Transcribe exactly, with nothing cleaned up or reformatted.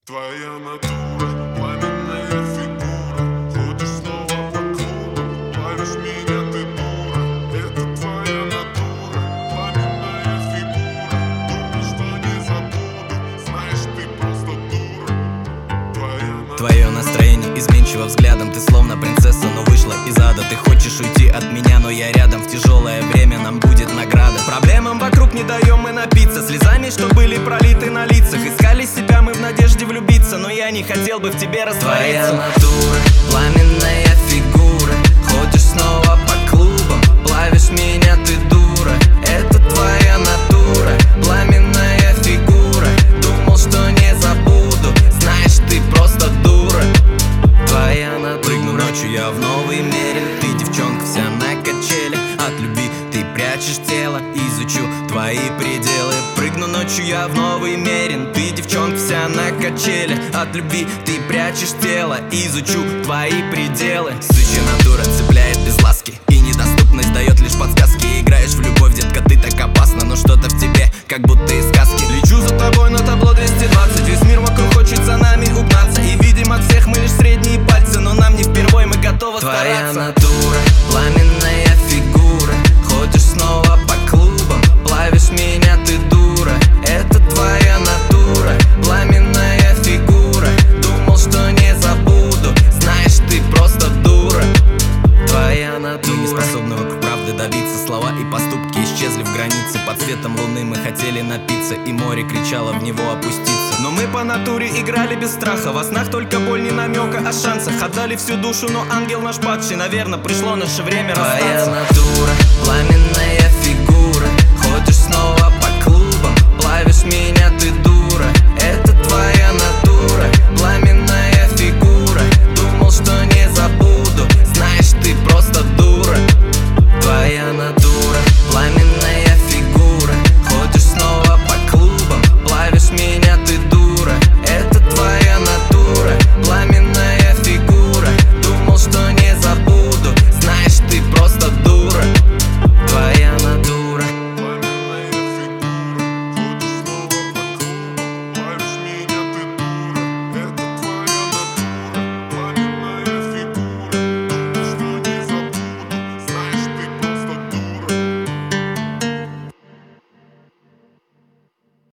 Твоя натура, пламенная фигура. Ходишь снова по клубам, плавишь меня, ты дура. Это твоя натура, пламенная фигура. Думал, что не забуду, знаешь, ты просто дура. Твоя натура. Твое настроение изменчиво взглядом. Ты словно принцесса, но вышла из ада. Ты хочешь уйти от меня, но я рядом. В тяжелое время нам будет награда. Проблемам вокруг не даем мы напиться слезами, что были пролиты на лицах. Искали себя мы в надежде влюбиться, но я не хотел бы в тебе раствориться. Твоя натура, пламенная фигура. Ходишь снова по клубам, плавишь меня, ты дура. Это твоя натура, пламенная фигура. Думал, что не забуду, знаешь, ты просто дура. Твоя натура. Прыгну ночью я в новый мир. Ты девчонка вся на качелях. От любви ты прячешь тело, изучу твои пределы. Прыгну ночью я в новый мерин. Ты девчонка вся на качелях. От любви ты прячешь тело, изучу твои пределы. Сычья натура цепляет без ласки, и недоступность дает лишь подсказки. Играешь в любовь, детка, ты так опасна, но что-то в тебе, как будто из сказки. Лечу за тобой на табло двести двадцать. Весь мир вокруг хочет за нами угнаться. И видим от всех мы лишь средние пальцы, но нам не впервой, мы готовы стараться. Твоя натура, пламенная фигура. Ходишь снова по клубам, плавишь меня, ты дура. Это твоя натура, пламенная фигура. Думал, что не забуду, знаешь, ты просто дура. Твоя натура. Мы не способны вокруг правды добиться. Слова и поступки исчезли в границе. Под светом луны мы хотели напиться, и море кричало в него опуститься. Но мы по натуре играли без страха. Во снах только боль, не намека о шансах. Отдали всю душу, но ангел наш падший. Наверное, пришло наше время расстаться. Твоя натура, пламенная фигура. Ходишь снова по клубам, плавишь меня,